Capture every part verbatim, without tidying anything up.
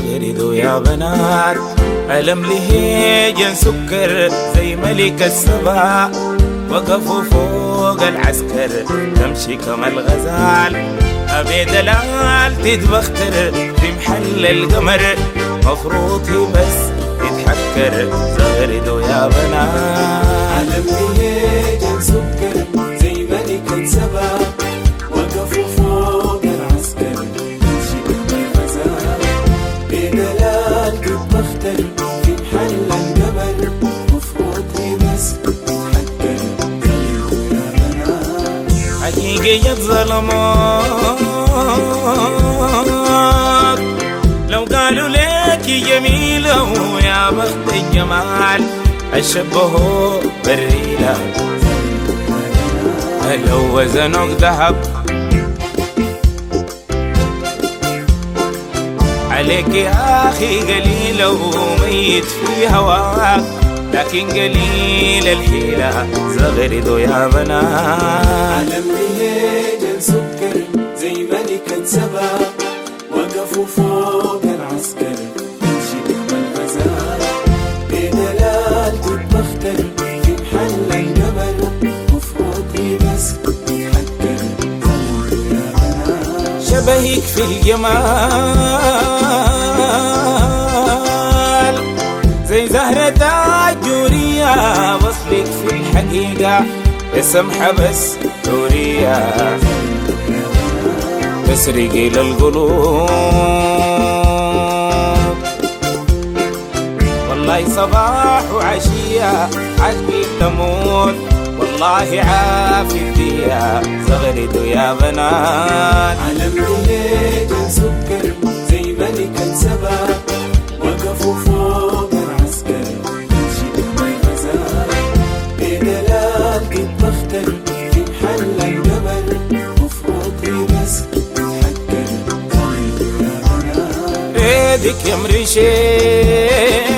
زغردوا يا بنات. ألم لهيجن سكر زي ملك السبا، وقفوا فوق العسكر تمشي كما الغزال. أبي دلال تتبختر في محل القمر، مفروض هي بس تتحكر. زغردوا يا بنات. ألم لهيجن سكر زي ملك السبا، وقفوا فوق العسكر تمشي كما الغزال. بدلال تتبختر في محل القمر، مفروض هي بس تتحكر. زغردوا يا بنات. حقيقة ظلموك لو قالوا لك جميلة ويا بخت الجمال، الشبهوا بالريلة لو وزنوك ذهب. عليك يا أخي قليلة وميت في هواك، لكن قليل الحيلة. زغردوا يا بنات. ألم لهيجن سكر زي ملكة سبا، وقفوا فوق العسكر تمشي كما الغزال. بدلال تتبختر في محل القمر، مفروض هي بس تتحكر. زغردوا يا بنات. شبهك في الجمال زي زهرة الجورية، وصلك في الحقيقة سمحة بس دورية، تسرقي للقلوب. والله صباح وعشية عشقي تموت، والله عافي فيها. زغردوا يا بنات. ألم لهيجن سكر زي ملكة سبا، وقفوا فوق العسكر تمشي كما الغزال. بدلال تتبختر في محل القمر، مفروض هي بس تتحكر. زغردوا يا بنات. ايدك يا مريشين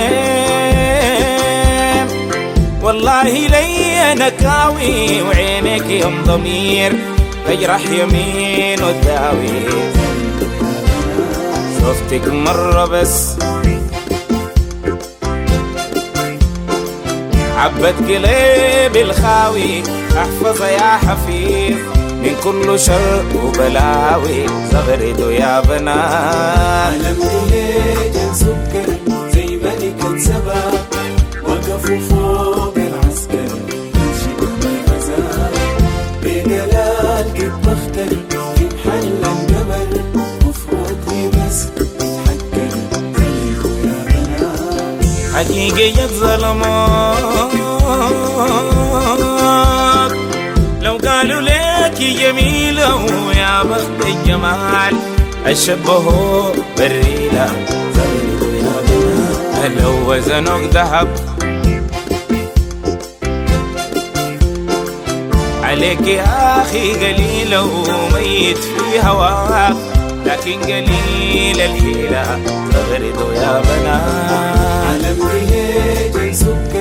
والله لي نكاوي، وعينك يم ضمير تجرح يمين وتداوي. شفتك مرة بس عبت قلبي الخاوي، احفظها يا حفيظ من كل شر وبلاوي. زغردوا يا بنات. ألم لهيجن سكر زي ملكة سبا، وقفوا فوق العسكر تمشي كما الغزال. بدلال تتبختر في محل القمر، مفروض هي بس تتحكر. زغردوا يا بنات. حقيقة ظلموك لو قالوا لك جميلة ويا بخت الجمال، الشبهوا بالريلة. زغردوا يا بنات. لو وزنوك ذهب. عليك يا أخي قليلة وميت في هواك، لكن قليل الحيلة. زغردوا يا بنات. ألم لهيجن سكر